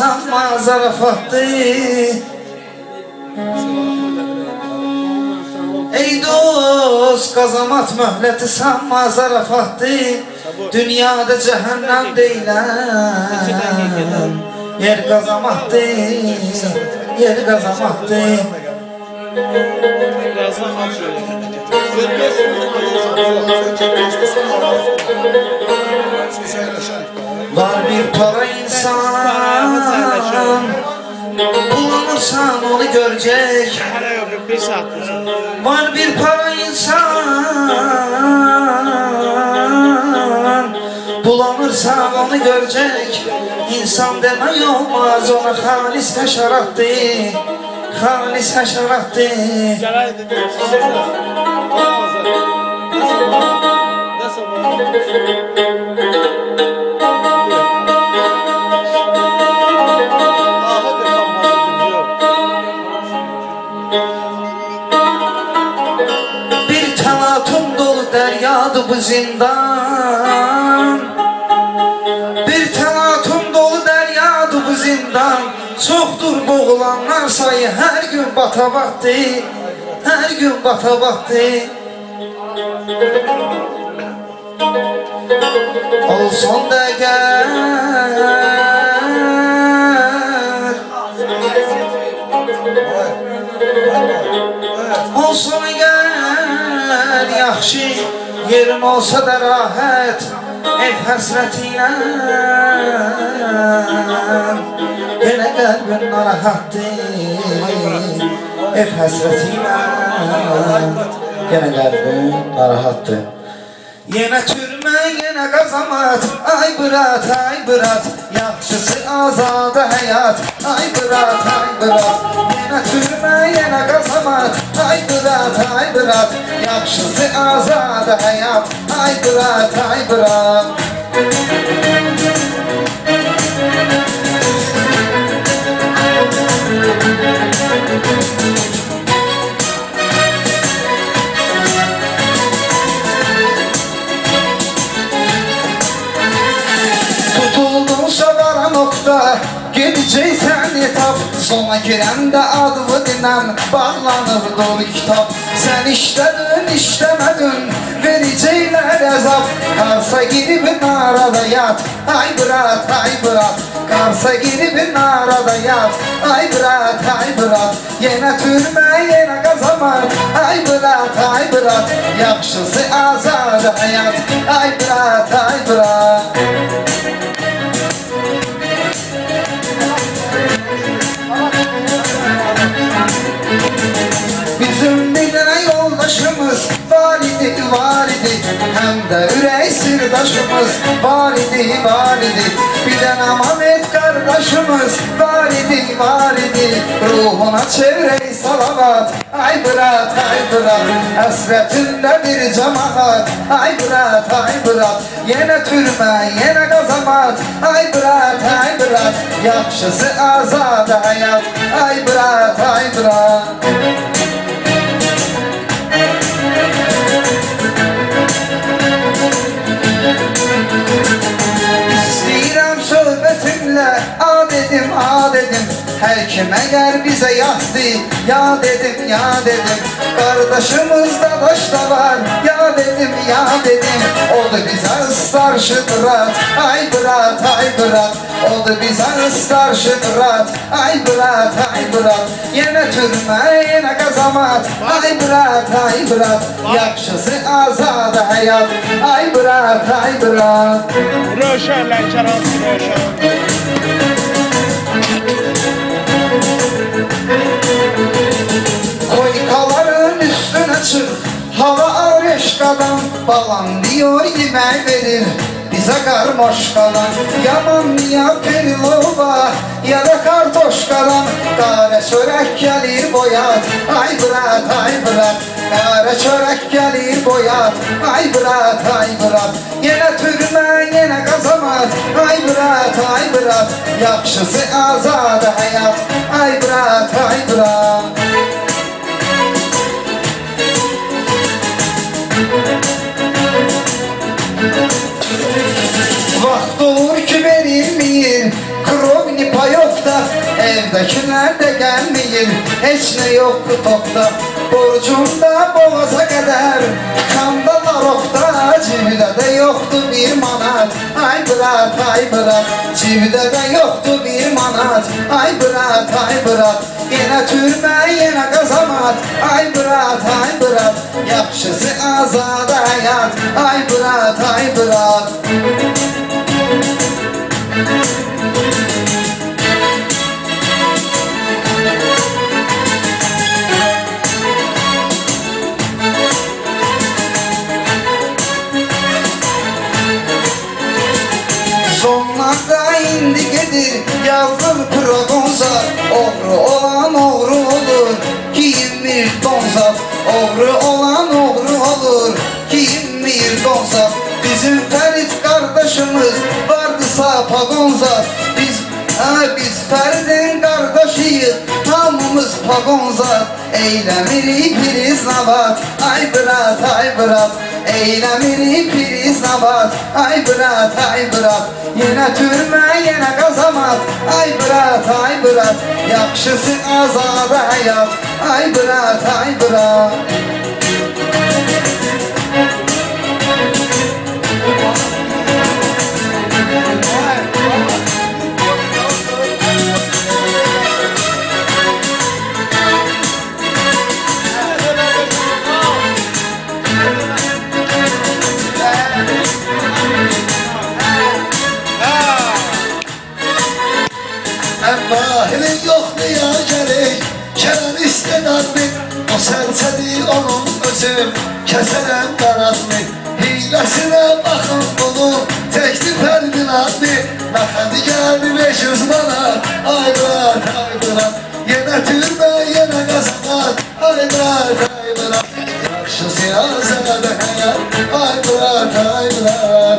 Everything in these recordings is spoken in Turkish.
Sanma zarafatı. Ey dost qazamat möhləti sanma zarafatı. Dünyada cəhənnəm deyilən yer qazamatdı, yer qazamatdı. Var bir para insan, bulanırsan onu görecek. Var bir para insan, bulanırsan onu görecek. İnsan demək olmaz ona xalis həşəratdı, xalis həşəratdı. Bir təlatüm dolu dəryadır bu zindan. Bir təlatüm dolu dəryadır bu zindan. Çoxdur boğulanlar sayı hər gün batabatdı, hər gün batabatdı. Olsun dəgər, olsun əgər yaxşı yerin olsa da rahat. Ev həsrətinə yenə qəlbin narahatdır. Ev həsrətinə yenə qəlbin narahatdır. Yenə türmə, yenə qazamat. Ay bırat, ay bırat. Yaxşısı azadə həyat. Ay bırat, ay bırat. Yenə türmə, yenə qazamat. Ay bırat, ay bırat. Yaxşısı azadə həyat. Ay bırat, ay bırat. Gedəcəksən etap, sona girəndə adımı dinən bağlanır dolu kitab. Sən işlədin, işləmədin, verəcəklər əzab. Qarsa girib narada yat, ay bırat, ay bırat. Qarsa girib narada yat, ay bırat, ay bırat. Yenə türmə, yenə qazamat, ay bırat, ay bırat. Yaxşısı azad həyat, ay bırat, ay bırat. Bizim bir dənə yoldaşımız var idi, var idi. Həm də ürək sirdaşımız var idi, var idi. Bir dənə Mamet qardaşımız var idi, var idi. Ruhuna çevrək salavat, ay bırat, ay bırat. Həsrətində bir cəmaat, ay bırat, ay bırat. Yenə türmə, yenə qazamat, ay bırat, ay bırat. Yaxşısı azadə həyat, ay bırat, ay bırat. İstəyirəm söhbətimlə ad edim, ad edim. Hər kim əgər bizə yaddı, yad edim, yad edim. Qardaşımız da daşda var, yad edim, yad edim. Oldu bizə ıslar şıdrat, ay bırat, ay bırat. Oldu bizə ıslar şıdrat, ay bırat, ay bırat. Yenə türmə, yenə qazamat, ay bırat, ay bırat. Yaxşısı azad həyat, ay bırat, ay bırat. Röşənlər, kərası röşən. Koykaların üstüne çık, hava areşkadan. Balan diyor yemək verir bize karmoşkadan. Yaman ya perilova ya da kartoşkadan. Qara çörək gəlir boyat, ay bırat, ay bırat. Qara çörək gəlir boyat, ay bırat, ay bırat. Yenə türmə, yenə qazamat, ay bırat, ay bırat. Yaxşısı azad həyat, ay bırat, ay bırat. Vaxt olur ki verilmir, krovni payov Evdekiler de gelmeyir, hiç ne yoktu topta. Borcumda boğaza kadar, kanda larokta. Cibide de yoktu bir manat, ay bırak ay bırak. Cibide de yoktu bir manat, ay bırak ay bırak. Yine türbe yine kazamat, ay bırak ay bırak. Yaxşısı azad hayat, ay bırak ay bırak. Sonlarda indi gedir yazdır progonza. Oğru olan oğru olur, giyinmir donzat. Oğru olan oğru olur, giyinmir donzat. Bizim Ferit kardeşimiz vardısa pagonzat. Biz Ferit'in kardeşiyiz, hamımız pagonzat. Eylemiri priz nabat, ay bırak ay bırak. Eylemiri priz nabat, ay bırak ay bırak. Yine türme yine kazamat, ay bırak ay bırak. Yaxşısı azad hayat, ay bırak ay bırak. Mahilin yoxdur ya gəlir, kələn istedadlı. O sərçədir onun özüm, kəsərəm qaradlı. Hiləsinə baxın bunu, çəkdi Fəridin adlı. Məxədi gəldi 500 manat, ay bırat, ay bırat. Yenə türbə, yenə qazamat, ay bırat, ay bırat. Yaxşısı azad həyat, ay bırat, ay bırat.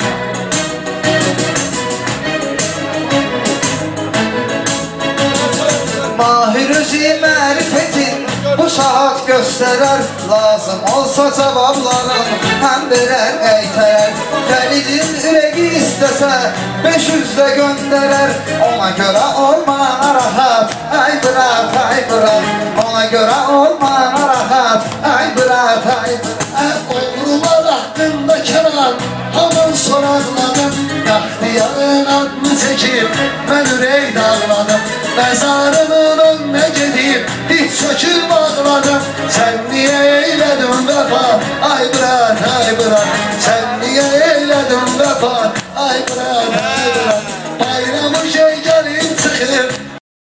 Mahir-i mərifətin bu saat göstərər. Lazım olsa cavabların həm verər, qaytarər. Fəridin ürəyi istəsə 500 də göndərər. Ona görə olma narahat, ay bırak ay bırak. Ona görə olma narahat, ay bırak ay bırak. Oğrular haqqında kənar, hamın soraqladım. Yaxdiyarın adını çəkib, mən ürək dağladım. Məzarının önünə